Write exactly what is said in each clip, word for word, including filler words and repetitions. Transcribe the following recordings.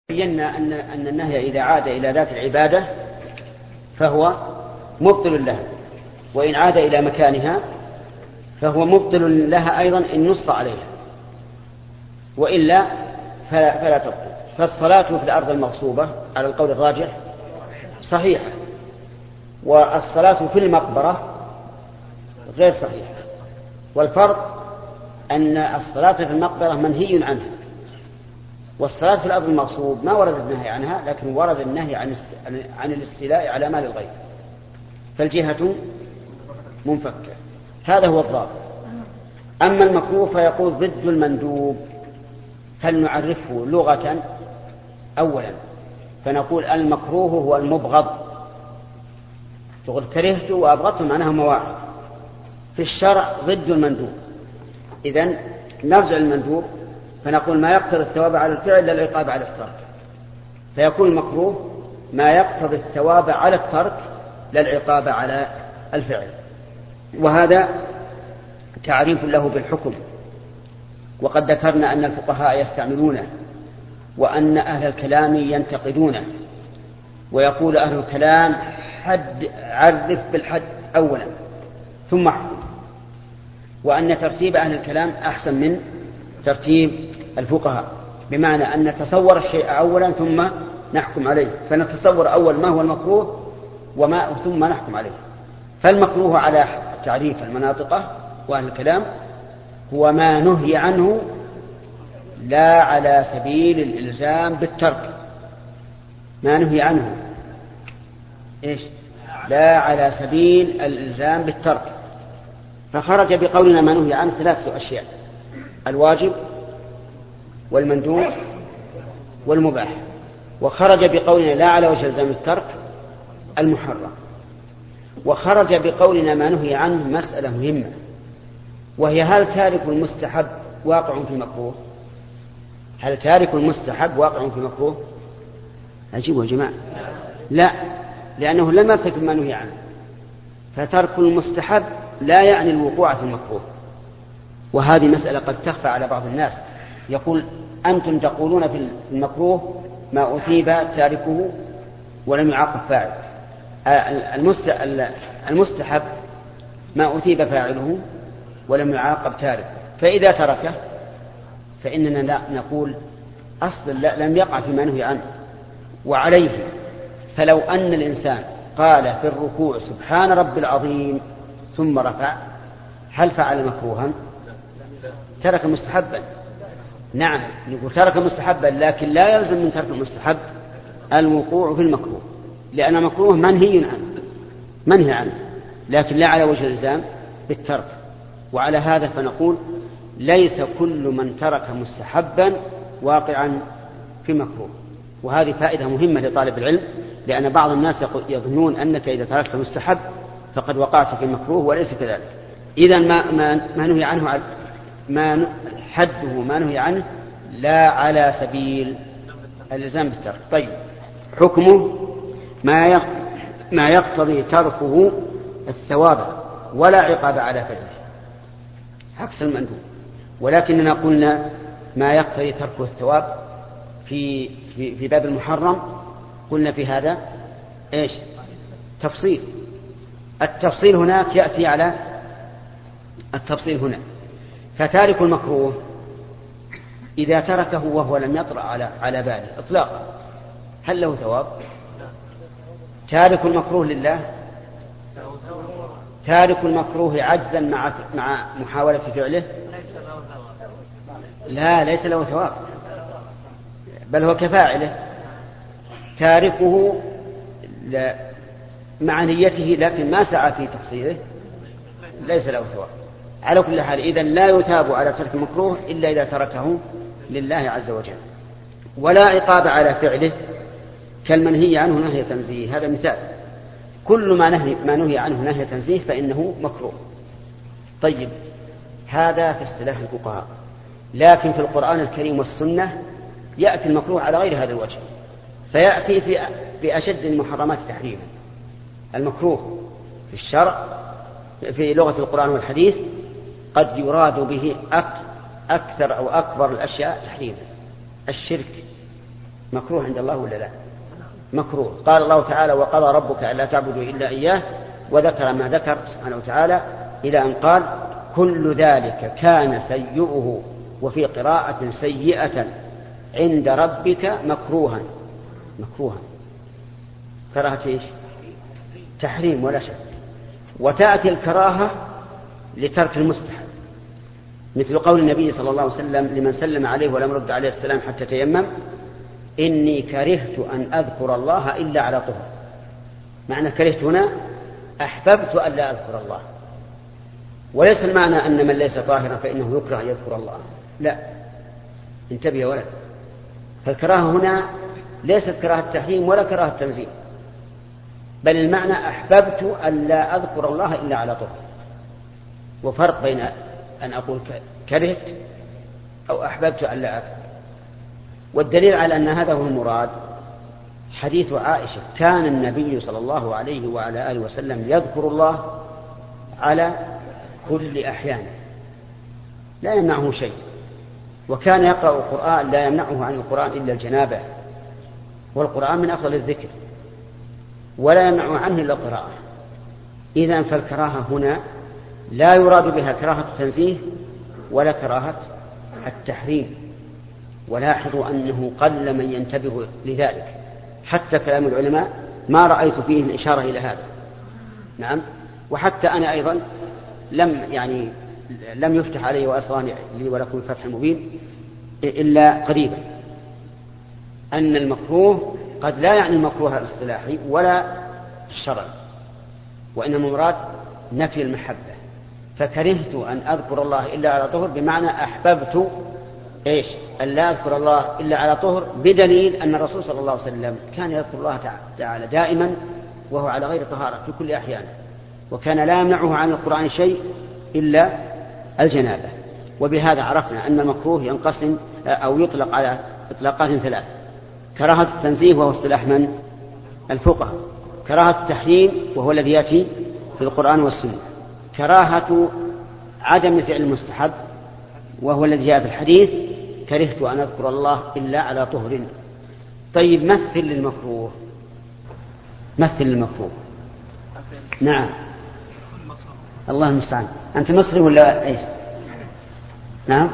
بينا أن أن النهي إذا عاد إلى ذات العبادة فهو مبطل لها، وإن عاد إلى مكانها فهو مبطل لها أيضا إن نص عليها، وإلا فلا, فلا تبطل. فالصلاة في الأرض المغصوبة على القول الراجح صحيحة، والصلاة في المقبرة غير صحيحة. والفرق أن الصلاة في المقبرة منهي عنها، والصلاة في الأرض المغصوب ما ورد النهي عنها، لكن ورد النهي عن عن الاستيلاء على مال الغير، فالجهة منفكة. هذا هو الضابط. أما المكروه فيقول ضد المندوب. هل نعرفه لغة؟ أولا فنقول المكروه هو المبغض. تقول كرهت وأبغضت معناها مواعظ. في الشرع ضد المندوب. إذن نرجع المندوب فنقول ما يقتضي الثواب على الفعل لا العقاب على الترك، فيكون المكروه ما يقتضي الثواب على الترك لا العقاب على الفعل. وهذا تعريف له بالحكم، وقد ذكرنا أن الفقهاء يستعملونه، وأن أهل الكلام ينتقدونه، ويقول أهل الكلام حد عرف بالحد أولا ثم احكم، وأن ترتيب أهل الكلام أحسن من ترتيب الفقهاء، بمعنى أن نتصور الشيء أولا ثم نحكم عليه، فنتصور أول ما هو المكروه وما ثم نحكم عليه. فالمكروه على تعريف المناطقة وأهل الكلام هو ما نهي عنه لا على سبيل الإلزام بالترك، ما نهي عنه إيش؟ لا على سبيل الإلزام بالترك. فخرج بقولنا ما نهي عنه ثلاثة أشياء: الواجب والمندوب والمباح. وخرج بقولنا لا على وجه الزام الترك المحرم. وخرج بقولنا ما نهي عنه مسألة مهمة، وهي هل تارك المستحب واقع في المكروه؟ هل تارك المستحب واقع في المكروه؟ أجيبوا يا جماعة. لا، لأنه لم يرتكب ما نهي عنه، فترك المستحب لا يعني الوقوع في المكروه. وهذه مسألة قد تخفى على بعض الناس. يقول أنتم تقولون في المكروه ما أثيب تاركه ولم يعاقب فاعل، المستحب ما أثيب فاعله ولم يعاقب تاركه، فإذا تركه فإننا لا نقول أصلا لا لم يقع فيما نهي عنه. وعليه فلو أن الإنسان قال في الركوع سبحان رب العظيم ثم رفع، هل فعل مكروها؟ ترك مستحبا. نعم نقول ترك مستحبا، لكن لا يلزم من ترك المستحب الوقوع في المكروه، لأن المكروه منهي عنه منهي عنه لكن لا على وجه الإلزام بالترك. وعلى هذا فنقول ليس كل من ترك مستحبا واقعا في مكروه. وهذه فائدة مهمة لطالب العلم، لأن بعض الناس يظنون أنك إذا تركت مستحب فقد وقعت في مكروه، وليس كذلك. إذن ما, ما, ما نهي عنه ما حده ما نهي عنه لا على سبيل الإلزام بالترك. طيب، حكمه ما ما يقتضي تركه الثواب ولا عقاب على فعله، عكس المندوب. ولكننا قلنا ما يقتضي تركه الثواب في في في باب المحرم، قلنا في هذا ايش؟ تفصيل. التفصيل هناك يأتي على التفصيل هنا. فتارك المكروه إذا تركه وهو لم يطرأ على على باله إطلاقا هل له ثواب؟ تارك المكروه لله، تارك المكروه عجزا مع مع محاولة فعله، لا ليس له ثواب، بل هو كفاعله. تاركه مع نيته لكن ما سعى في تقصيره ليس له ثواب. على كل حال إذن لا يثاب على ترك المكروه إلا إذا تركه لله عز وجل. ولا عقاب على فعله كالمنهي عنه نهي تنزيه. هذا مثال. كل ما نهي ما نهي عنه نهي تنزيه فإنه مكروه. طيب، هذا في اصطلاح الفقهاء، لكن في القرآن الكريم والسنة يأتي المكروه على غير هذا الوجه، فيأتي في بأشد المحرمات تحريما. المكروه في الشرع في لغة القرآن والحديث قد يراد به أكثر أو أكبر الأشياء تحريما: الشرك مكروه عند الله ولا لا؟ مكروه. قال الله تعالى وقضى ربك ألا تعبدوا إلا إياه، وذكر ما ذكر سبحانه وتعالى إلى أن قال كل ذلك كان سيئه، وفي قراءة سيئة عند ربك مكروها. مكروها كراهة إيش؟ تحريم ولا شك. وتأتي الكراهة لترك المستحب، مثل قول النبي صلى الله عليه وسلم لمن سلم عليه ولم يرد عليه السلام حتى تيمم إني كرهت أن أذكر الله إلا على طهر. معنى كرهت هنا أحببت أن لا أذكر الله، وليس المعنى أن من ليس طاهرا فإنه يكره أن يذكر الله، لا، انتبه يا ولد. فالكراهة هنا ليست كراهة تحريم ولا كراهة تنزيه، بل المعنى أحببت أن لا أذكر الله إلا على طهر. وفرق بين أن أقول كرهت أو أحببت أن لا أذكر. والدليل على أن هذا هو المراد حديث عائشة كان النبي صلى الله عليه وعلى آله وسلم يذكر الله على كل أحيان لا يمنعه شيء، وكان يقرأ القرآن لا يمنعه عن القرآن إلا الجنابة، والقرآن من أفضل الذكر ولا يمنعه عنه إلا القراءة. إذن فالكراهة هنا لا يراد بها كراهة التنزيه ولا كراهة التحريم. ولاحظوا أنه قل من ينتبه لذلك، حتى كلام العلماء ما رأيت فيه الإشارة إلى هذا. نعم. وحتى أنا أيضا لم يعني لم يفتح علي وأسراني لي ولكم الفتح المبين إلا قريبا أن المكروه قد لا يعني المكروه الاصطلاحي ولا الشرعي، وإنما مراد نفي المحبة. فكرهت أن أذكر الله إلا على طهر بمعنى أحببت إيش؟ أن لا أذكر الله إلا على طهر، بدليل أن الرسول صلى الله عليه وسلم كان يذكر الله تعالى دائما وهو على غير طهارة في كل أحيان، وكان لا يمنعه عن القرآن شيء إلا الجنابة. وبهذا عرفنا أن المكروه ينقسم أو يطلق على إطلاقات ثلاث: كراهة التنزيه وهو اصطلاح من؟ الفقهاء. كراهة التحريم وهو الذي يأتي في القرآن والسنة. كراهة عدم فعل المستحب وهو الذي جاء في الحديث كرهت أن أذكر الله إلا على طهر. طيب مثل للمكروه، مثل للمكروه. نعم. الله المستعان. أنت مصري ولا إيش؟ نعم.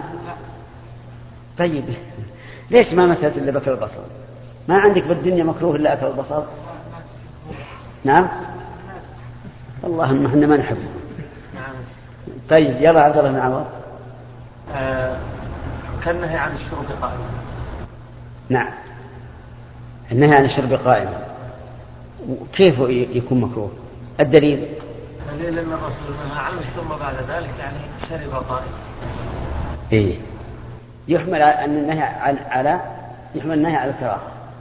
طيب ليش ما مثلت إلا بكر البصر؟ ما عندك بالدنيا مكروه إلا أكل البصر؟ نعم. اللهم احنا ما نحبه. طيب يلا عبد الله بن عوض. آه كان النهي عن الشرب قائما. نعم، النهي عن الشرب قائما. كيف يكون مكروه؟ الدليل الدليل أن الرسول نهى عنه ثم بعد ذلك يعني شرب قائما. إيه، يحمل أن النهي على يحمل النهي على الكراهة،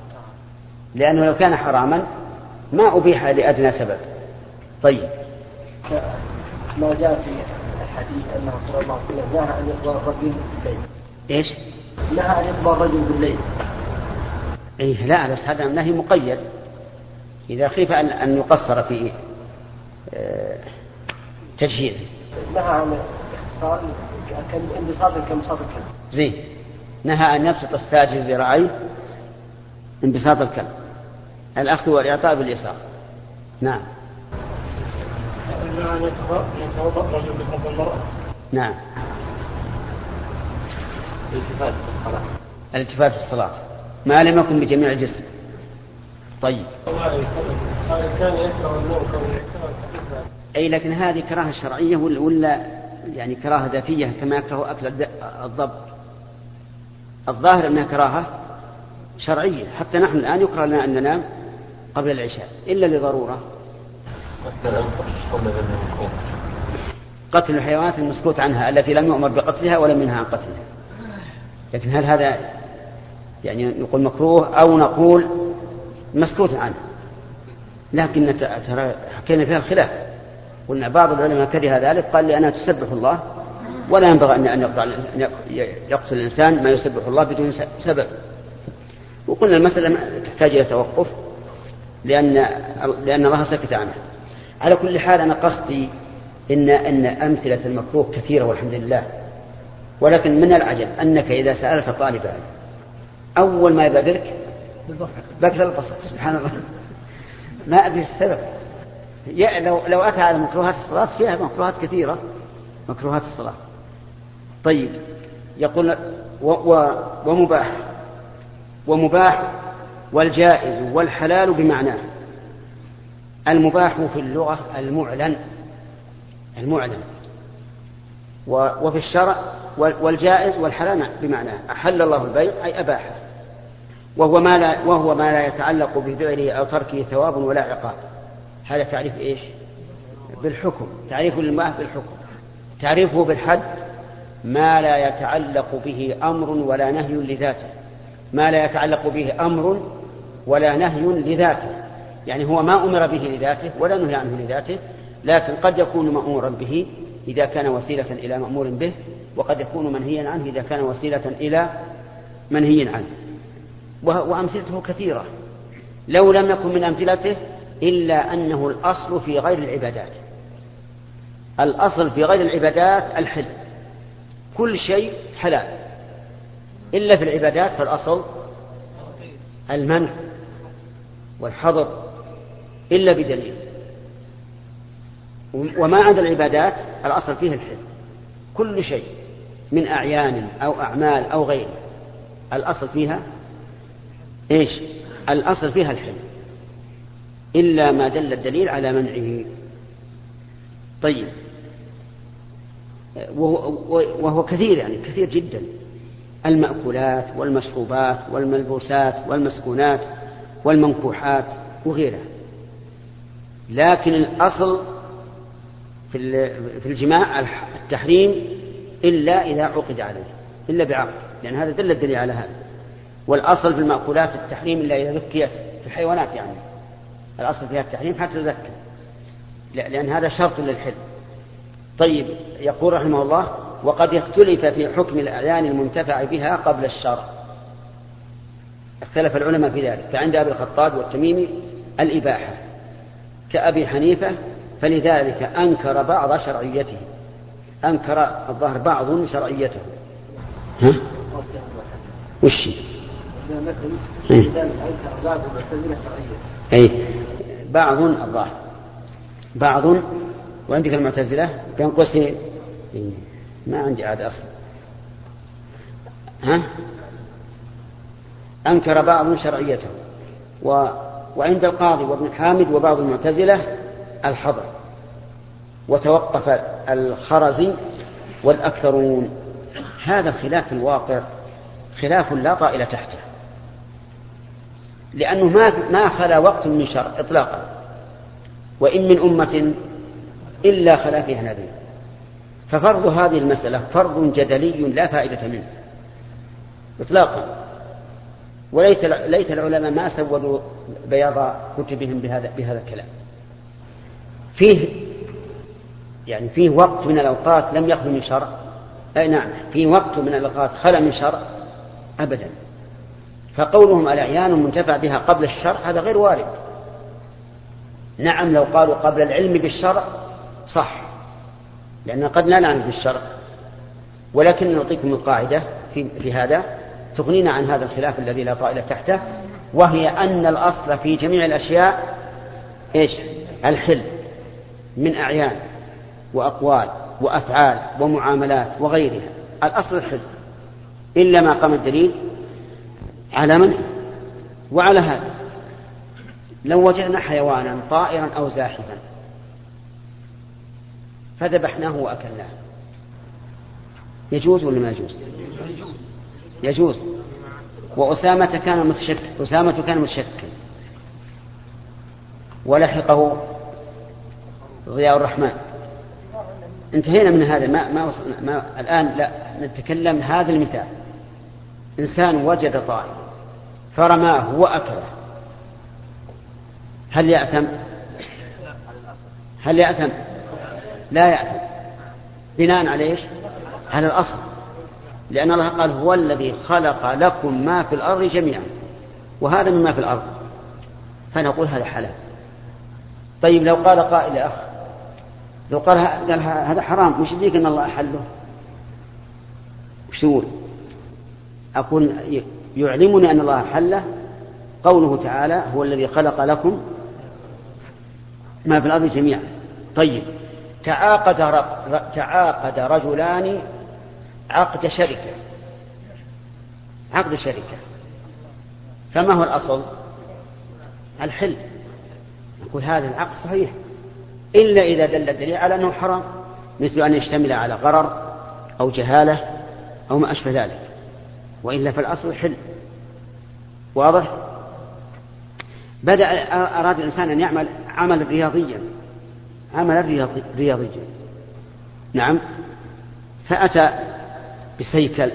لأنه لو كان حراما ما أبيح لأدنى سبب. طيب ما جاء في الحديث أن رسول الله صلى الله عليه وسلم نهى أن يقبل الرجل بالليل. إيش؟ نهى أن يقبل الرجل بالليل. إيه لا، بس هذا النهي مقيد إذا خيف أن أن يقصر في تجهيزه. نهى عن اختصار انبساط كانبساط الكلب. زين. نهى أن يبسط الساجد ذراعيه انبساط الكلب، الأخذ والإعطاء باليسار. نعم. يتوضأ رجل بفضل المرأة. نعم. الالتفات في الصلاة. الالتفات في الصلاة ما لم يكن بجميع الجسم. طيب. كان يكره المنكر. أي لكن هذه كراهة شرعية ولا يعني كراهة ذاتية كما يكره أكل الضب؟ الظاهر أنها كراهة شرعية. حتى نحن الآن يكره لنا أن ننام قبل العشاء إلا لضرورة. قتل الحيوانات المسكوت عنها التي لم يؤمر بقتلها ولم ينهى عن قتلها. لكن هل هذا يعني نقول مكروه أو نقول مسكوت عنه؟ لكن ترى حكينا فيها الخلاف. قلنا بعض العلماء كره ذلك، قال لأنها تسبح الله ولا ينبغي أن يقتل الإنسان ما يسبح الله بدون سبب. وقلنا المسألة تحتاج إلى توقف لأن لأن الله سكت عنها. على كل حال أنا قصدي إن أن أمثلة المكروه كثيرة والحمد لله، ولكن من العجب أنك إذا سألت طالبا أول ما يبادرك بكثر البصر سبحان الله. ما أدري السبب. لو لو أتى على مكروهات الصلاة فيها مكروهات كثيرة مكروهات الصلاة. طيب يقول و و ومباح ومباح والجائز والحلال بمعناه. المباح في اللغة المعلن المعلن وفي الشرع والجائز والحلال بمعناه أحل الله البيع أي أباحه، وهو ما لا وهو ما لا يتعلق بفعله أو تركه ثواب ولا عقاب. هذا تعريف إيش؟ بالحكم. تعريف المباح بالحكم. تعريفه بالحد ما لا يتعلق به أمر ولا نهي لذاته. ما لا يتعلق به أمر ولا نهي لذاته، يعني هو ما أمر به لذاته ولا نهي عنه لذاته، لكن قد يكون مأمورا به إذا كان وسيلة إلى مأمور به، وقد يكون منهيا عنه إذا كان وسيلة إلى منهي عنه. وأمثلته كثيرة لو لم يكن من أمثلته إلا أنه الأصل في غير العبادات. الأصل في غير العبادات الحل، كل شيء حلال، إلا في العبادات فالأصل المنع والحظر إلا بدليل. وما عدا العبادات الأصل فيه الحل، كل شيء من أعيان أو أعمال أو غيره الأصل فيها إيش؟ الأصل فيها الحل إلا ما دل الدليل على منعه. طيب وهو كثير، يعني كثير جدا، المأكولات والمشروبات والملبوسات والمسكونات والمنكوحات وغيرها. لكن الأصل في الجماع التحريم إلا إذا عقد عليه، إلا بعقد، لأن هذا دل الدليل على هذا. والأصل في المأكولات التحريم إلا إذا ذكيت في الحيوانات، يعني الأصل فيها التحريم حتى تذكر، لأن هذا شرط للحل. طيب يقول رحمه الله: وقد اختلف في حكم الأعيان المنتفع بها قبل الشرع. اختلف العلماء في ذلك، فعند أبي الخطاب والتميمي الإباحة، كأبي حنيفة فلذلك أنكر بعض شرعيته، أنكر الظاهر بعض شرعيته. ها؟ وش أي بعض الظاهر بعض، وعندك المعتزلة بين قوسين ما عندي عاد أصلا. ها؟ أنكر بعض شرعيته. و... وعند القاضي وابن حامد وبعض المعتزلة الحظر. وتوقف الخرزي والأكثرون. هذا خلاف الواقع، خلاف لا طائل تحته، لأنه ما ما خلا وقت من شرع إطلاقا، وإن من أمة إلا خلا فيها نذير. ففرض هذه المسألة فرض جدلي لا فائدة منه إطلاقا. وليت ليت العلماء ما سودوا بياض كتبهم بهذا بهذا الكلام. فيه يعني فيه وقت من الأوقات لم يخل من شرع، أي نعم فيه وقت من الأوقات خلا من شرع أبدا. فقولهم الأعيان منتفع بها قبل الشرع هذا غير وارد. نعم لو قالوا قبل العلم بالشرع صح، لأن قد لا نعلم بالشرع، ولكن نعطيكم القاعدة في, في هذا تغنينا عن هذا الخلاف الذي لا طائل تحته، وهي أن الأصل في جميع الأشياء إيش؟ الحل، من أعيان وأقوال وأفعال ومعاملات وغيرها، الأصل الحل إلا ما قام الدليل على منه. وعلى هذا لو وجدنا حيوانا طائرا أو زاحفا فذبحناه وأكلناه يجوز ولا ما يجوز؟ يجوز. وأسامة كان متشكل أسامة كان متشكل ولحقه ضياء الرحمن. انتهينا من هذا، ما ما وصلنا ما الآن لا نتكلم هذا المثال. إنسان وجد طائر فرماه وأكله، هل يأثم؟ هل يأثم؟ لا يأثم. بناء عليه على الأصل، لأن الله قال هو الذي خلق لكم ما في الأرض جميعا، وهذا مما في الأرض، فنقول هذا حلال. طيب لو قال قائل أخ لو قال هذا حرام، مش يديك أن الله أحله؟ وش تقول؟ أقول يعلمني أن الله حله قوله تعالى هو الذي خلق لكم ما في الأرض جميعا. طيب تعاقد, تعاقد رجلان عقد شركة عقد شركة فما هو الأصل؟ الحل. نقول هذا العقد صحيح إلا إذا دل الدليل على أنه حرام، مثل أن يشتمل على غرر أو جهالة أو ما أشبه ذلك، وإلا فالأصل حل. واضح؟ بدأ أراد الإنسان أن يعمل عمل رياضيا عمل رياضيا نعم، فأتى بسيكل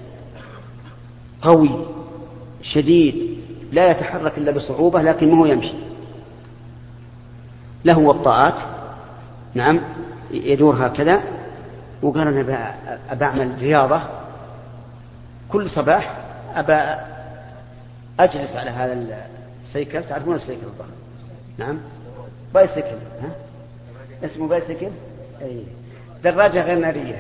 قوي شديد لا يتحرك إلا بصعوبة، لكن ما هو يمشي، له وطاءات نعم يدور هكذا، وقال أنا أبعمل رياضة كل صباح، أبا أجلس على هذا السيكل. تعرفون السيكل الضخم؟ نعم بايسيكل، ها اسمه بايسيكل. أي دراجة غير نارية،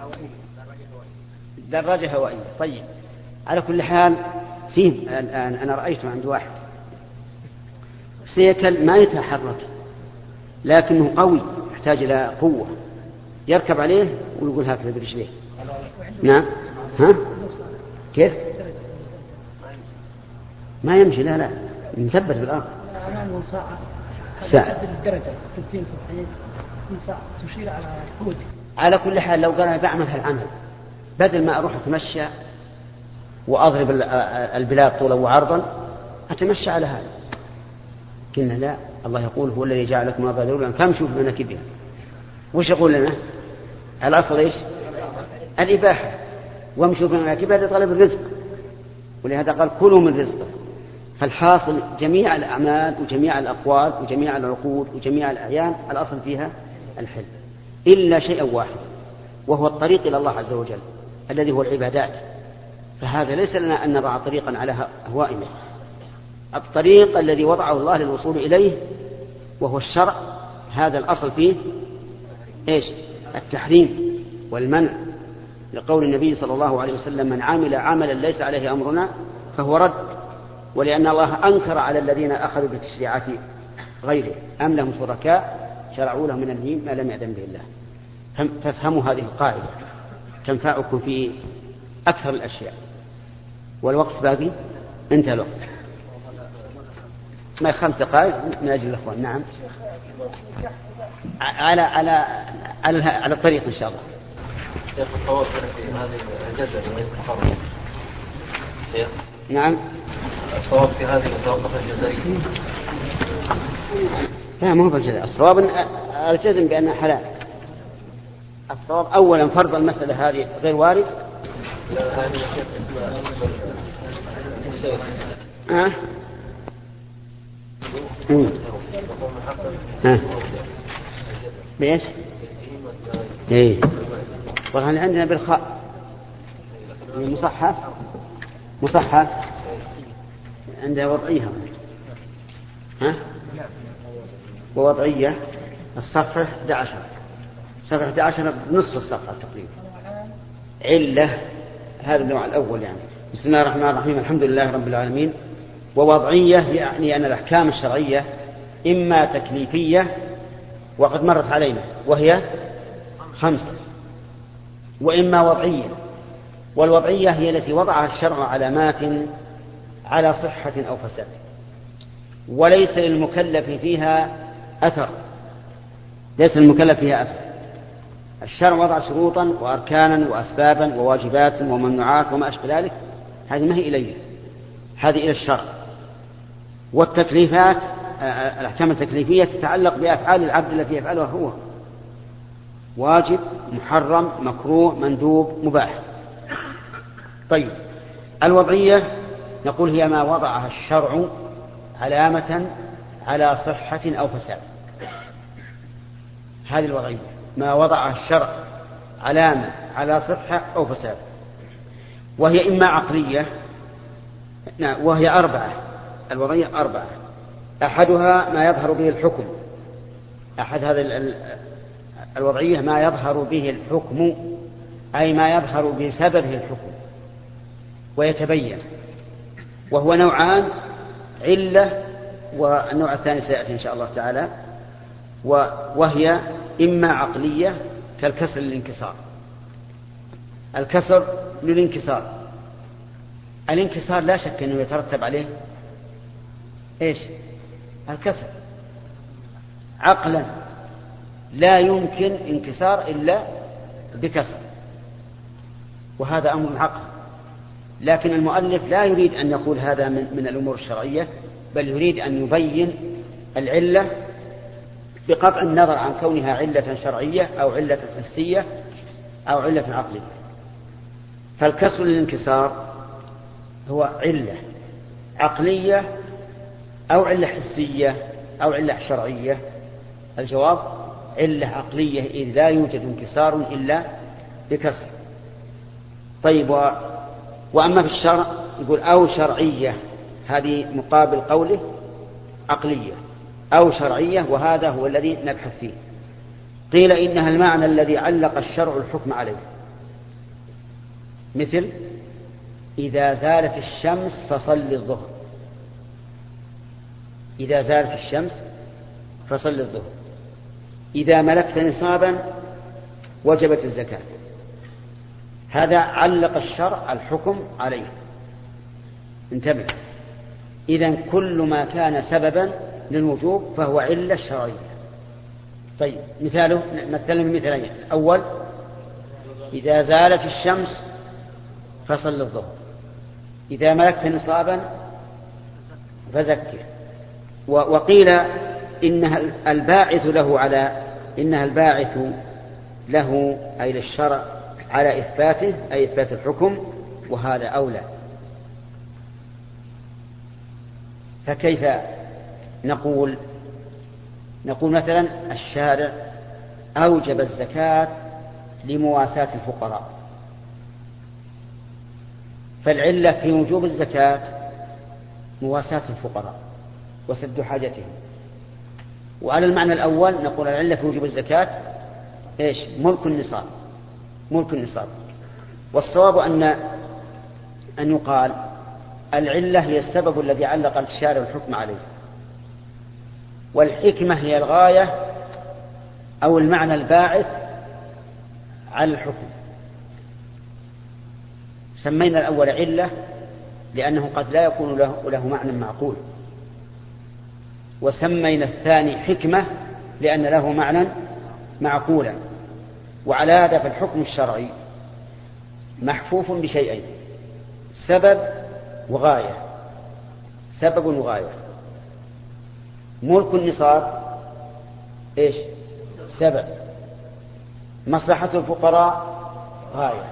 دراجة هوائية. طيب على كل حال فيه الآن أنا رأيته عند واحد سيكل ما يتحرك لكنه قوي يحتاج إلى قوة، يركب عليه ويقول هكذا برجليه. نعم ها كيف ما يمشي؟ لا لا مثبت بالأرض. ساعة ساعة الدرجة ستين سبعين ساعة تشير على قوتي. على كل حال لو قال أنا بعمل هالعمل بدل ما أروح أتمشى وأضرب البلاد طولا وعرضا أتمشى على هذا. قلنا لا، الله يقول هو الذي جعل لكم ما ذلولا فامشوا في مناكبها. وش يقول لنا؟ الأصل إيش؟ الإباحة، وامشوا في مناكبها لطلب الرزق، ولهذا قال كلوا من رزقه. فالحاصل جميع الأعمال وجميع الأقوال وجميع العقود وجميع الأعيان الأصل فيها الحل، إلا شيء واحد وهو الطريق إلى الله عز وجل الذي هو العبادات. فهذا ليس لنا أن نضع طريقا على أهوائنا، الطريق الذي وضعه الله للوصول إليه وهو الشرع، هذا الأصل فيه إيش؟ التحريم والمنع، لقول النبي صلى الله عليه وسلم من عمل عملا ليس عليه أمرنا فهو رد، ولأن الله أنكر على الذين أخذوا بتشريعات غيره أم لهم شركاء شرعوا لهم من الدين ما لم يأذن به الله. فافهموا هذه القاعدة تنفعكم في أكثر الأشياء. والوقت باقي، انتهى الوقت، ما خمس دقائق من أجل الأخوان. نعم على على على على الطريق إن شاء الله. شيخ الصواب في هذه الجزء من التحرك. شيخ نعم الصواب في هذه المتوقف الجزائية. لا مو بالجزاء، الصواب الجزم بأنها حلال. الصواب أولا فرض المسألة هذه غير وارد. لا هذه الشيخ ها ها بإيش؟ إيه والله عندنا بالخاء المصحف مصحف عندها وضعيها ها ووضعية الصفحة أحد عشر صفحة أحد عشر نصف الصفحة تقريبا. علة هذا النوع الأول يعني. بسم الله الرحمن الرحيم الحمد لله رب العالمين. ووضعية يعني أن الأحكام الشرعية إما تكليفية وقد مرت علينا وهي خمسة، وإما وضعية، والوضعية هي التي وضعها الشرع علامات على صحة أو فساد وليس للمكلف فيها أثر، ليس للمكلف فيها أثر. الشرع وضع شروطا وأركانا وأسبابا وواجبات وممنوعات وما أشبه ذلك، هذه ما هي إليه، هذه إلى الشرع. والتكليفات الأحكام التكليفية تتعلق بأفعال العبد التي يفعلها هو، واجب محرم مكروه مندوب مباح. طيب الوضعية نقول هي ما وضعها الشرع علامة على صحة أو فساد، هذه الوضعية ما وضعها الشرع علامة على صحة أو فساد. وهي إما عقلية وهي أربعة، الوضعية أربعة. أحدها ما يظهر به الحكم، أحد هذه الوضعية ما يظهر به الحكم أي ما يظهر بسببه الحكم ويتبين، وهو نوعان علة، والنوع الثاني سيأتي إن شاء الله تعالى، وهي إما عقلية كالكسر للانكسار. الكسر للانكسار، الانكسار لا شك أنه يترتب عليه إيش؟ الكسر عقلا، لا يمكن انكسار إلا بكسر، وهذا أمر عقل. لكن المؤلف لا يريد أن يقول هذا من, من الأمور الشرعية، بل يريد أن يبين العلة بقطع النظر عن كونها علة شرعية أو علة حسية أو علة عقلية. فالكسر للانكسار هو علة عقلية أو علة حسية أو علة شرعية. الجواب علة عقلية، إذ لا يوجد انكسار إلا بكسر. طيب، و... وأما في الشرع يقول أو شرعية، هذه مقابل قوله عقلية أو شرعية، وهذا هو الذي نبحث فيه. قيل إنها المعنى الذي علق الشرع الحكم عليه، مثل إذا زالت الشمس فصل الظهر، إذا زالت الشمس فصل الظهر، إذا ملكت نصابا وجبت الزكاة. هذا علق الشرع الحكم عليه. انتبه، إذن كل ما كان سببا للوجوب فهو علة شرعية. طيب، مثاله مثلا مثالين: الأول إذا زالت الشمس فصل الظهر، إذا ملكت نصابا فزكه. وقيل إنها الباعث له على إنها الباعث له أي للشرع على إثباته، أي إثبات الحكم، وهذا أولى. فكيف نقول؟ نقول مثلا الشارع أوجب الزكاة لمواساة الفقراء، فالعلة في وجوب الزكاة مواساة الفقراء وسد حاجتهم. وعلى المعنى الأول نقول العلة في وجوب الزكاة إيش؟ ملك النصاب، ملك النصاب. والصواب أن أن يقال العلة هي السبب الذي علق الشارع الحكم عليه، والحكمة هي الغاية أو المعنى الباعث على الحكم. سمينا الأول علة لأنه قد لا يكون له, له معنى معقول، وسمينا الثاني حكمة لأن له معنى معقولا. وعلى هذا فالحكم الشرعي محفوف بشيئين: سبب وغاية. سبب وغاية. ملك النصاب إيش؟ سبب. مصلحة الفقراء غاية.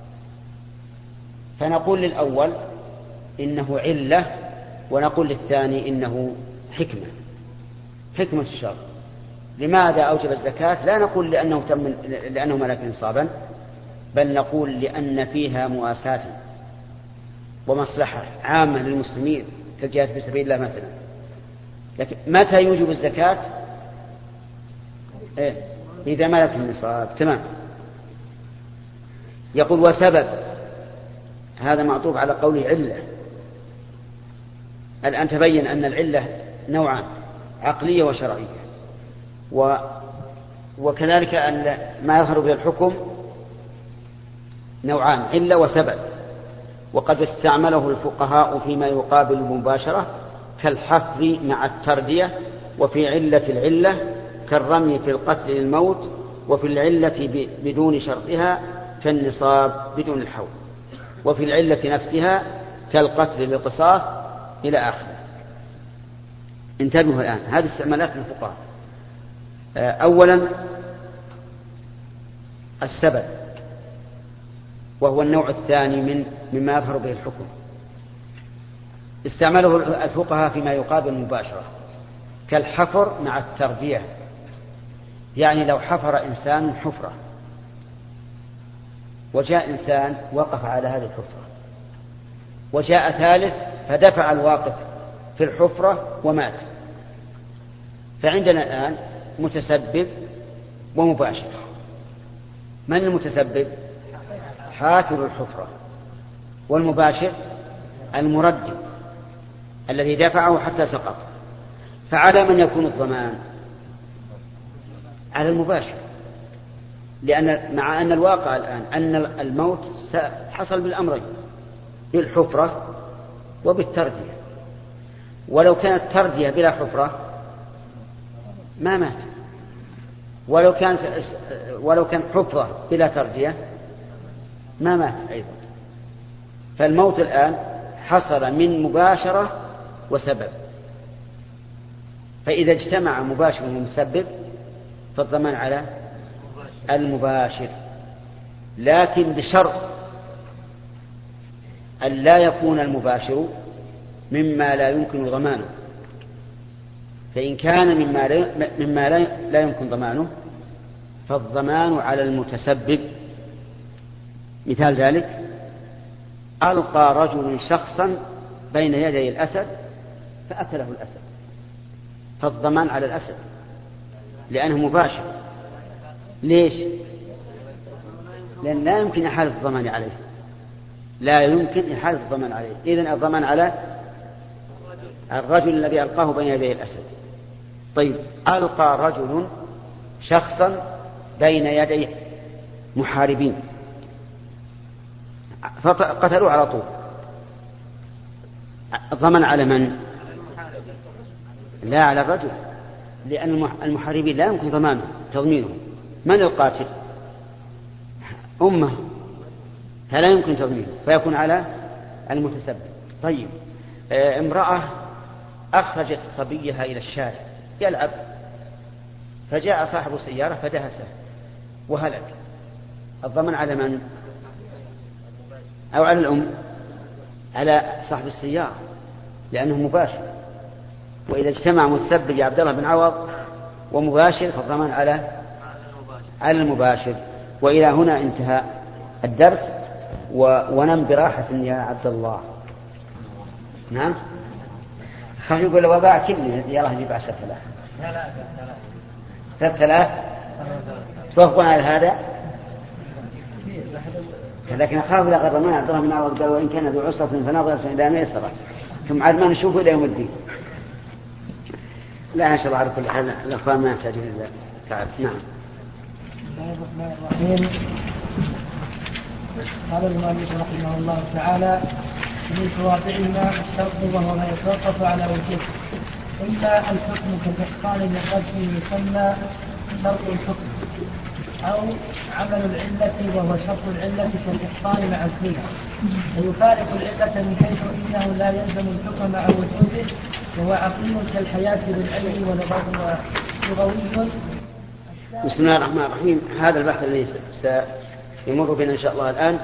فنقول للأول إنه علة، ونقول للثاني إنه حكمة، حكمة الشرع. لماذا أوجب الزكاة؟ لا نقول لأنه تم لأنه ملك نصابا، بل نقول لأن فيها مواساة ومصلحة عامة للمسلمين كالجهاد في سبيل الله مثلا. لكن متى يوجب الزكاة؟ إيه؟ إذا ملك النصاب. تمام. يقول وسبب، هذا معطوف على قوله علة. الآن تبين أن العلة نوعان: عقلية وشرعية. و وكذلك أن ما يظهر به الحكم نوعان: علة وسبب. وقد استعمله الفقهاء فيما يقابل المباشرة كالحفر مع التردية، وفي علة العلة كالرمي في القتل للموت، وفي العلة بدون شرطها كالنصاب بدون الحول، وفي العلة نفسها كالقتل للقصاص إلى آخره. انتبهوا الآن، هذه استعمالات الفقهاء. أولا السبب، وهو النوع الثاني من مما يظهر به الحكم، استعمله الفقهاء فيما يقابل المباشرة كالحفر مع التردية. يعني لو حفر إنسان حفرة وجاء إنسان وقف على هذه الحفرة، وجاء ثالث فدفع الواقف في الحفرة ومات، فعندنا الآن متسبب ومباشر. من المتسبب؟ حافر الحفرة، والمباشر المردد. الذي دفعه حتى سقط. فعلى من يكون الضمان؟ على المباشر، لأن مع أن الواقع الآن أن الموت حصل بالأمرين، بالحفرة وبالتردية. ولو كانت تردية بلا حفرة ما مات، ولو كانت ولو كان حفرة بلا تردية ما مات أيضا. فالموت الآن حصل من مباشرة وسبب، فإذا اجتمع مباشر ومسبب فالضمان على المباشر، لكن بشرط أن لا يكون المباشر مما لا يمكن ضمانه. فإن كان مما لا, مما لا يمكن ضمانه فالضمان على المتسبب. مثال ذلك: ألقى رجل شخصا بين يدي الأسد فأكله الأسد، فالضمان على الأسد لأنه مباشر. ليش؟ لأن لا يمكن إحالة الضمان عليه، لا يمكن إحالة الضمان عليه. إذن الضمان على الرجل الذي ألقاه بين يدي الأسد. طيب، ألقى رجل شخصا بين يدي محاربين فقتلوه على طول، الضمان على من؟ لا، على الرجل، لأن المحاربين لا يمكن ضمانه تضمينه. من القاتل؟ أمه، فلا يمكن تضمينه، فيكون على المتسبب. طيب، امرأة أخرجت صبيها إلى الشارع يلعب، فجاء صاحب السيارة فدهسه وهلك، الضمان على من؟ أو على الأم؟ على صاحب السيارة لأنه مباشر. وإذا اجتمع متسبب يا عبد الله بن عوض ومباشر فالضمان على على المباشر. وإلى هنا انتهى الدرس، ونم براحة يا عبد الله. نعم، خلينا نقول له وباع كلمة يلا نجيب عشرة آلاف. لا لا ثلاثة آلاف توافقون على هذا؟ لكن أخاف إذا غرر ما عبد الله بن عوض قال وإن كان ذو عسرة فنظرة إلى ميسرة، ثم عاد ما نشوفه إلى يوم الدين. لا إن شاء الله على كل حال الأخوان ما يحتاجون إلى تعب. نعم. الرحمن الرحيم. قال المؤلف رحمه الله تعالى: من توابعهما الشرط وهو ما يتوقف على وجوه، إما الحكم كالإحصان لقدر يسمى شرط الحكم، أو عمل العلة وهو شرط العلة كالإحصان مع القيمة، ويفارق العلة من حيث إنه لا يلزم الحكم مع وجوده، وهو عقيم كالحياة بالعلم ولغوي. بسم الله الرحمن الرحيم. هذا البحث الذي سيمر بنا إن شاء الله الآن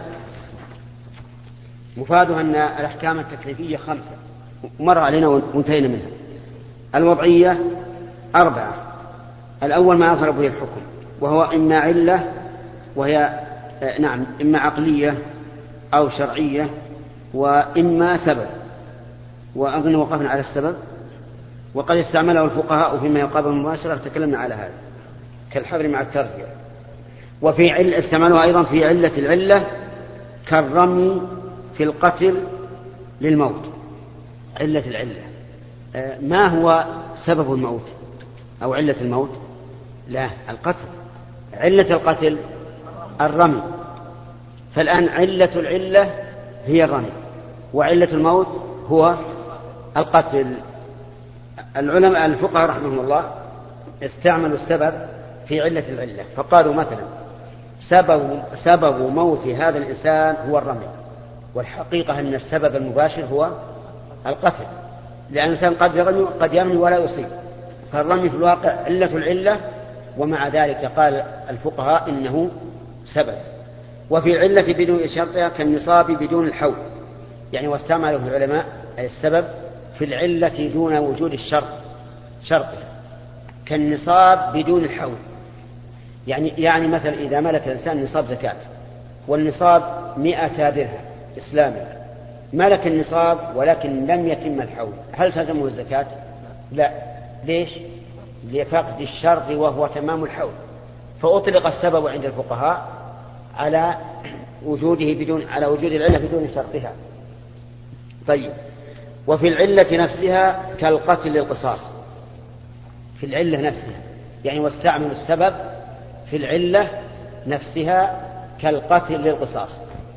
مفاده أن الأحكام التكليفية خمسة مر علينا وانتهينا منها. الوضعية أربعة. الأول ما أظهر به الحكم، وهو إما علة وهي نعم إما عقلية أو شرعية، وإما سبب. وأظن وقفنا على السبب، وقد استعمله الفقهاء فيما يقابل المباشرة، تكلمنا على هذا كالحظر مع التربية. وفي علة استعملوها أيضا في علة العلة كالرمي في القتل للموت. علة العلة ما هو سبب الموت أو علة الموت؟ لا، القتل. علة القتل الرمي. فالآن علة العلة هي الرمي، وعلة الموت هو القتل. العلماء الفقهاء رحمهم الله استعملوا السبب في علة العلة، فقالوا مثلا سبب, سبب موت هذا الإنسان هو الرمي، والحقيقة أن السبب المباشر هو القتل، لأن الإنسان قد يرمي, قد يرمي ولا يصيب، فالرمي في الواقع علة العلة، ومع ذلك قال الفقهاء إنه سبب. وفي علة بدون شرطها كالنصاب بدون الحول، يعني واستعمله العلماء أي السبب في العلة دون وجود الشرط شرطها، كالنصاب بدون الحول. يعني يعني مثلا إذا ملك الإنسان نصاب زكاة، والنصاب مئة درهم إسلامي، ملك النصاب ولكن لم يتم الحول، هل تلزمه الزكاة؟ لا. ليش؟ لفقد الشرط وهو تمام الحول. فأطلق السبب عند الفقهاء على وجوده بدون على وجود العلة بدون شرطها. طيب، وفي العلة نفسها كالقتل للقصاص، في العلة نفسها يعني واستعمل السبب في العلة نفسها كالقتل للقصاص.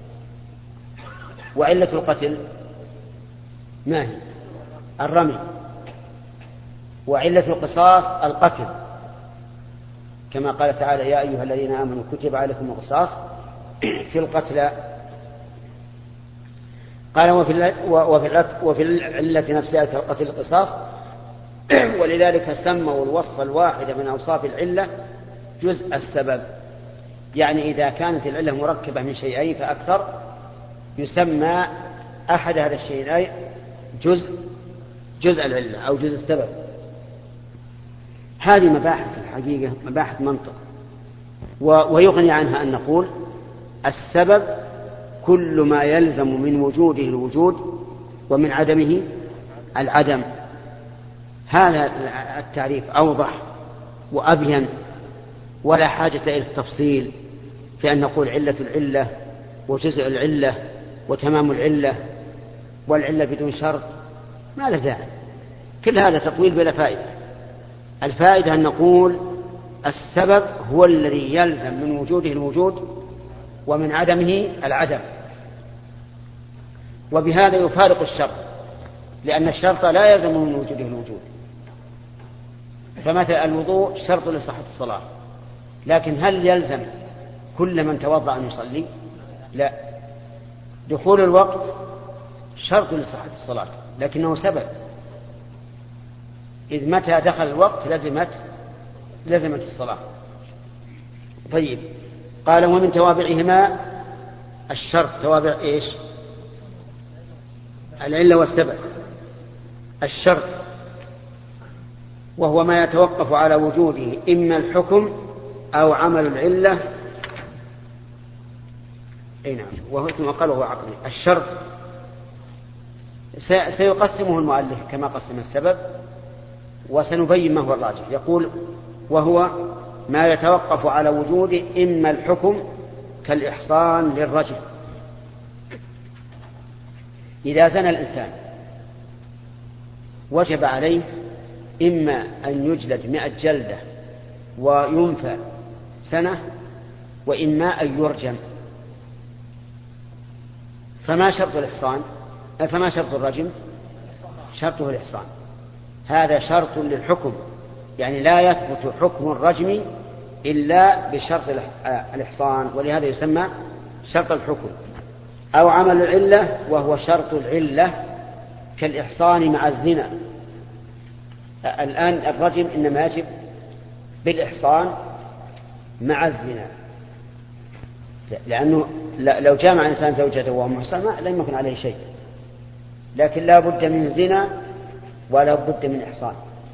وعلة القتل ما هي؟ الرمي. وعلة القصاص القتل، كما قال تعالى يا أيها الذين آمنوا كتب عليكم القصاص في القتلى. قال وفي العلة نفسها كالقتل القصاص. ولذلك سموا الوصف الواحد من أوصاف العلة جزء السبب، يعني إذا كانت العلة مركبة من شيئين فأكثر يسمى أحد هذا الشيئين جزء جزء العلة أو جزء السبب. هذه مباحث الحقيقة، مباحث منطق، ويغني عنها أن نقول السبب كل ما يلزم من وجوده الوجود ومن عدمه العدم. هذا التعريف أوضح وأبين، ولا حاجة إلى التفصيل في أن نقول علة العلة وجزء العلة وتمام العلة والعلة بدون شرط، ما له داعي. كل هذا تطويل بلا فائدة. الفائدة أن نقول السبب هو الذي يلزم من وجوده الوجود ومن عدمه العدم، وبهذا يفارق الشرط، لأن الشرط لا يلزم من وجوده الوجود. فمثل الوضوء شرط لصحة الصلاة، لكن هل يلزم كل من توضأ أن يصلي؟ لا. دخول الوقت شرط لصحة الصلاة لكنه سبب، إذ متى دخل الوقت لزمت لزمت الصلاة. طيب، قال ومن توابعهما الشرط. توابع إيش؟ العلة والسبب. الشرط وهو ما يتوقف على وجوده إما الحكم أو عمل العلة. أي نعم. وهو ثم قال وهو عقلي. الشرط سيقسمه المؤلف كما قسم السبب، وسنبين ما هو الراجح. يقول وهو ما يتوقف على وجوده إما الحكم كالإحصان للرجل. إذا زنى الإنسان وجب عليه إما أن يجلد مئة جلدة وينفى سنة، وإما أن يرجم. فما شرط الإحصان؟ فما شرط الرجم؟ شرطه الإحصان. هذا شرط للحكم، يعني لا يثبت حكم الرجم إلا بشرط الإحصان، ولهذا يسمى شرط الحكم. أو عمل العلة وهو شرط العلة كالإحصان مع الزنا. الآن الرجم إنما يجب بالإحصان مع الزنا، لأنه لو جامع إنسان زوجته وهو محصن لم يكن عليه شيء، لكن لا بد من زنا ولا بد من إحصان.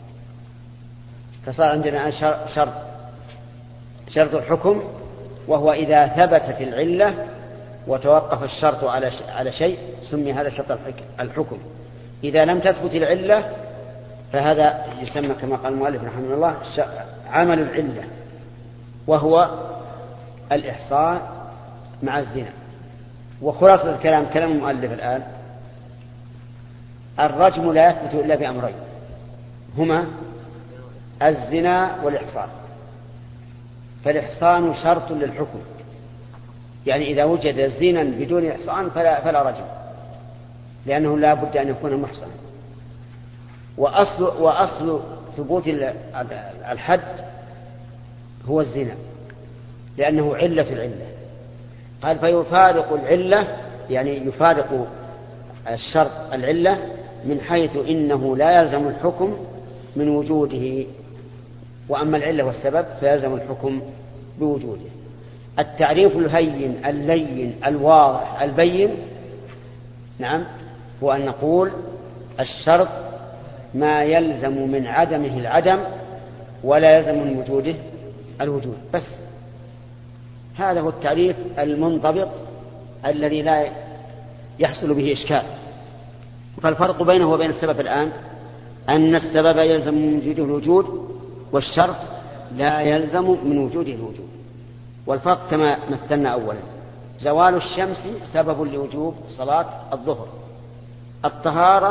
فصار عندنا شرط شرط الحكم، وهو إذا ثبتت العلة وتوقف الشرط على على شيء سمي هذا شرط الحكم. إذا لم تثبت العلة فهذا يسمى كما قال المؤلف رحمه الله عمل العلة، وهو الإحصان مع الزنا. وخلاصة الكلام كلام المؤلف الآن الرجم لا يثبت إلا بأمرين هما الزنا والإحصان. فالإحصان شرط للحكم، يعني إذا وجد زنا بدون إحصان فلا, فلا رجم، لأنه لا بد أن يكون محصنا. وأصل, وأصل ثبوت الحد هو الزنا، لأنه علة العلة. قال فيفارق العلة، يعني يفارق الشرط العلة من حيث إنه لا يلزم الحكم من وجوده، وأما العلة والسبب فيلزم الحكم بوجوده. التعريف الهين اللين الواضح البين نعم هو أن نقول الشرط ما يلزم من عدمه العدم ولا يلزم من وجوده الوجود، بس هذا هو التعريف المنضبط الذي لا يحصل به إشكال. فالفرق بينه وبين السبب الآن أن السبب يلزم من وجوده الوجود، والشرط لا يلزم من وجوده الوجود. والفرق كما مثلنا أولا: زوال الشمس سبب لوجوب صلاة الظهر، الطهارة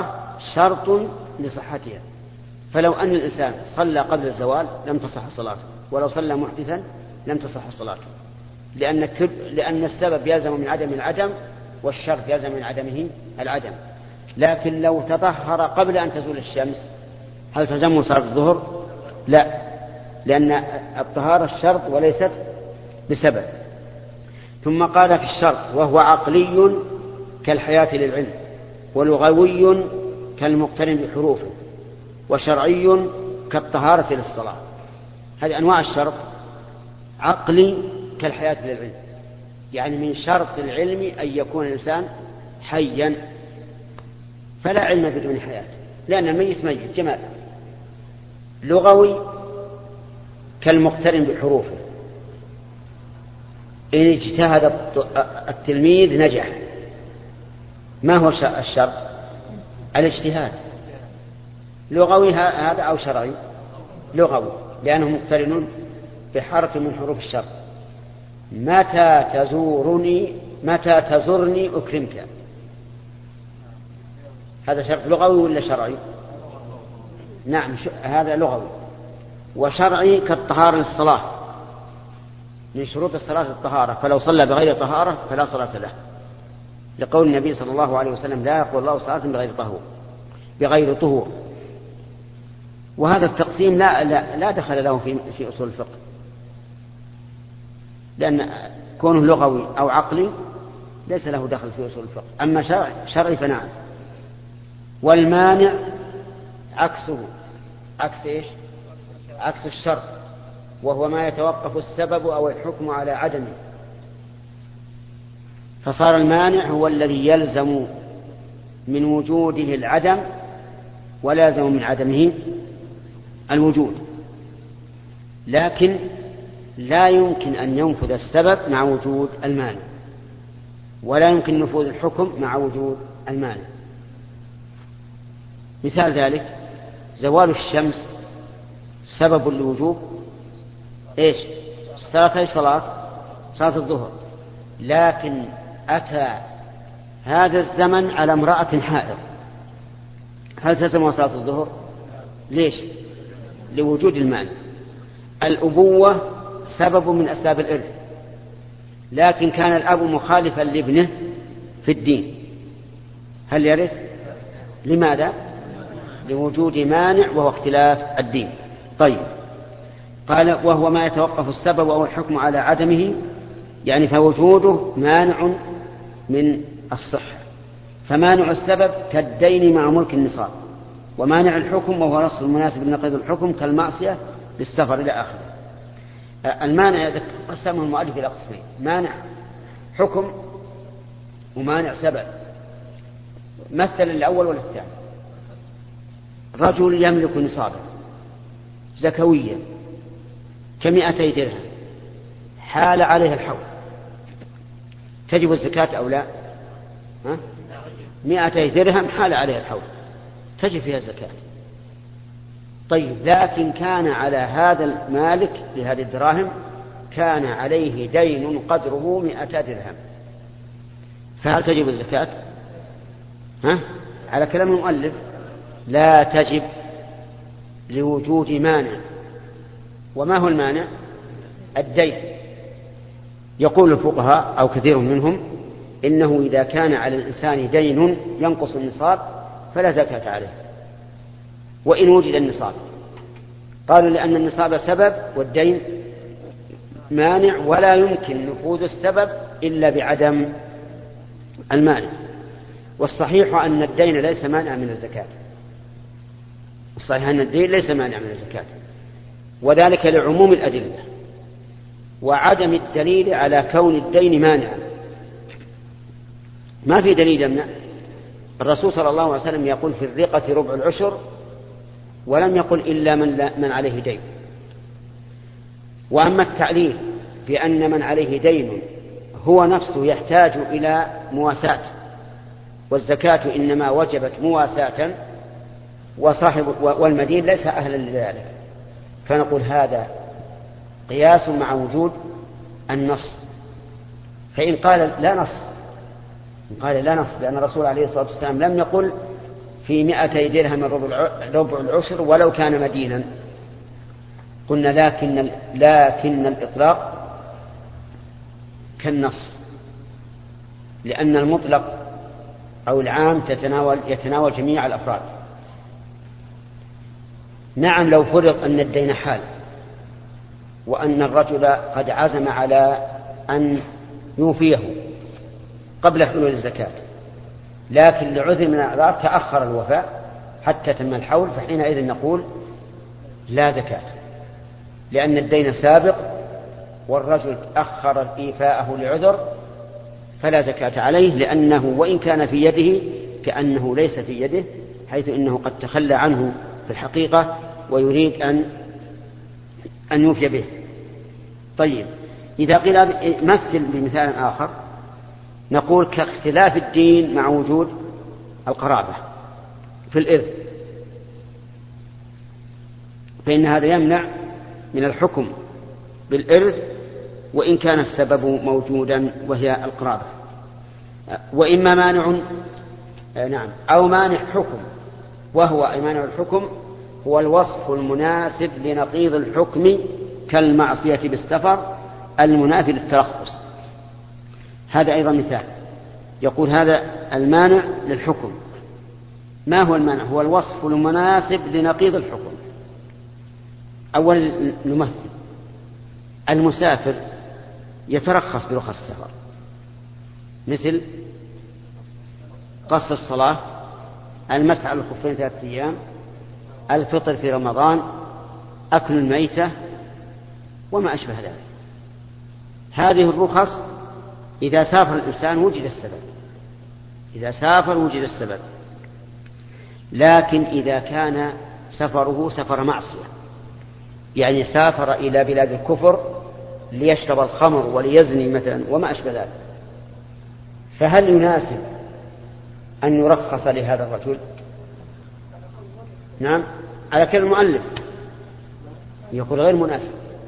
شرط لصحتها، فلو أن الإنسان صلى قبل الزوال لم تصح صلاته، ولو صلى محدثا لم تصح صلاته، لأن لأن السبب يلزم من عدم العدم، والشرط يلزم من عدمه العدم. لكن لو تطهر قبل أن تزول الشمس هل تلزمه صلاة الظهر؟ لا، لأن الطهارة الشرط وليست بسبب. ثم قال في الشرط: وهو عقلي كالحياة للعلم، ولغوي كالمقترن بحروفه، وشرعي كالطهارة للصلاة. هذه أنواع الشرط. عقلي كالحياة للعلم، يعني من شرط العلم أن يكون الإنسان حيا، فلا علم بدون حياة، لأن الميت ميت جمال. لغوي كالمقترن بحروفه، إن اجتهد التلميذ نجح. ما هو الشرط؟ الاجتهاد. لغوي هذا أو شرعي؟ لغوي، لأنه مقترن بحرف من حروف الشرط. متى تزورني متى تزورني أكرمك، هذا شرط لغوي ولا شرعي؟ نعم هذا لغوي. وشرعي كالطهارة للصلاة، من شروط الصلاة الطهارة، فلو صلى بغير طهارة فلا صلاة له، لقول النبي صلى الله عليه وسلم: لا يقول الله صلاة بغير طهور بغير طهور. وهذا التقسيم لا, لا, لا دخل له في, في أصول الفقه، لأن كونه لغوي أو عقلي ليس له دخل في أصول الفقه. أما شرعي, شرعي فنعم. والمانع عكسه، عكس إيش؟ عكس الشرط، وهو ما يتوقف السبب أو الحكم على عدمه. فصار المانع هو الذي يلزم من وجوده العدم ولا يلزم من عدمه الوجود، لكن لا يمكن أن ينفذ السبب مع وجود المانع، ولا يمكن نفوذ الحكم مع وجود المانع. مثال ذلك: زوال الشمس سبب لوجوب إيش؟ صلاة صلاة صلاة الظهر، لكن أتى هذا الزمن على امرأة حائض، هل تلزم صلاة الظهر؟ ليش؟ لوجود المانع. الأبوة سبب من أسباب الإرث، لكن كان الأب مخالفا لابنه في الدين، هل يرث؟ لماذا؟ لوجود مانع وهو اختلاف الدين. طيب، قال: وهو ما يتوقف السبب أو الحكم على عدمه، يعني فوجوده مانع من الصحة. فمانع السبب كالدين مع ملك النصاب، ومانع الحكم وهو نص المناسب لنقيض الحكم كالمعصية بالسفر إلى آخره. المانع قسمه المؤلف إلى قسمين: مانع حكم ومانع سبب. مثل الأول ولا الثاني؟ رجل يملك نصابا زكويا كمئتي درهم، حال عليه الحول، تجب الزكاة أو لا؟ ها؟ مئتي درهم حال عليه الحول، تجب فيها الزكاة. طيب، لكن كان على هذا المالك لهذه الدراهم كان عليه دين قدره مئة درهم، فهل تجب الزكاة؟ ها؟ على كلام المؤلف لا تجب لوجود مانع. وما هو المانع؟ الدين. يقول الفقهاء أو كثير منهم إنه إذا كان على الإنسان دين ينقص النصاب فلا زكاة عليه وإن وجد النصاب. قالوا لأن النصاب سبب والدين مانع، ولا يمكن نفوذ السبب إلا بعدم المانع. والصحيح أن الدين ليس مانع من الزكاة، الصحيح أن الدين ليس مانع من الزكاة، وذلك لعموم الأدلة وعدم الدليل على كون الدين مانعا. ما في دليل يمنع. الرسول صلى الله عليه وسلم يقول في الرقة ربع العشر، ولم يقل إلا من, لا من عليه دين. وأما التعليل بأن من عليه دين هو نفسه يحتاج إلى مواساة، والزكاة إنما وجبت مواساة، وصاحب والمدين ليس أهلا لذلك، فنقول هذا قياس مع وجود النص. فإن قال لا نص، إن قال لا نص، لأن الرسول عليه الصلاة والسلام لم يقل في مئتي درهم ربع العشر ولو كان مدينا. قلنا لكن, لكن الإطلاق كالنص، لأن المطلق أو العام تتناول يتناول جميع الأفراد. نعم لو فرض أن الدين حال وأن الرجل قد عزم على أن يوفيه قبل حلول الزكاة، لكن لعذر من الأعذار تأخر الوفاء حتى تم الحول، فحينئذ نقول لا زكاة، لأن الدين سابق والرجل أخر إيفاءه لعذر فلا زكاة عليه، لأنه وإن كان في يده كأنه ليس في يده، حيث إنه قد تخلى عنه في الحقيقة ويريد أن أن يوفي به. طيب إذا قيل مثل بمثال آخر نقول كاختلاف الدين مع وجود القرابة في الإرث، فإن هذا يمنع من الحكم بالإرث وإن كان السبب موجودا وهي القرابة. وإما مانع نعم أو مانع حكم، وهو أي مانع الحكم هو الوصف المناسب لنقيض الحكم كالمعصية بالسفر المنافي للترخص. هذا أيضا مثال، يقول هذا المانع للحكم. ما هو المانع؟ هو الوصف المناسب لنقيض الحكم. أولا نمثل، المسافر يترخص برخص السفر، مثل قصر الصلاة، المسح على الخفين ثلاثة أيام، الفطر في رمضان، أكل الميتة وما أشبه ذلك. هذه الرخص إذا سافر الإنسان وجد السبب، إذا سافر وجد السبب. لكن إذا كان سفره سفر معصية، يعني سافر إلى بلاد الكفر ليشرب الخمر وليزني مثلا وما أشبه ذلك، فهل يناسب أن يرخص لهذا الرجل؟ نعم على كلام المؤلف يقول غير مناسب،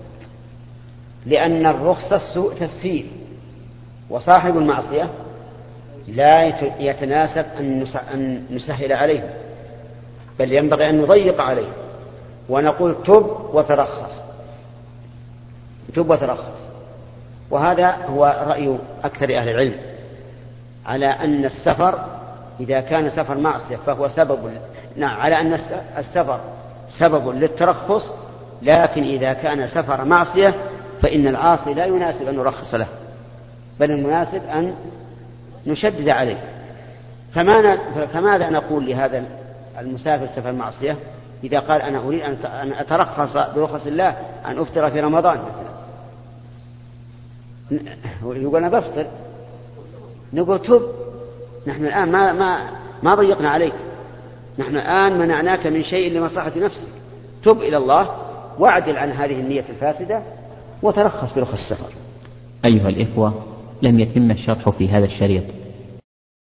لأن الرخصة سوء تسهيل، وصاحب المعصية لا يتناسب أن نسهل عليه، بل ينبغي أن نضيق عليه ونقول تب وترخص، تب وترخص. وهذا هو رأي أكثر أهل العلم على أن السفر إذا كان سفر معصية فهو سبب، نعم على أن السفر سبب للترخص، لكن إذا كان سفر معصية فإن العاصي لا يناسب أن نرخص له، بل المناسب أن نشدد عليه. فماذا نقول لهذا المسافر سفر معصية إذا قال أنا أريد أن أترخص برخص الله أن أفطر في رمضان مثلا، يقول أنا بفطر، نقول تب، نحن الآن ما, ما, ما ضيقنا عليك، نحن الآن منعناك من شيء لمصلحة نفسك، تب إلى الله واعدل عن هذه النية الفاسدة وترخص برخص السفر. أيها الإخوة، لم يتم الشرح في هذا الشريط،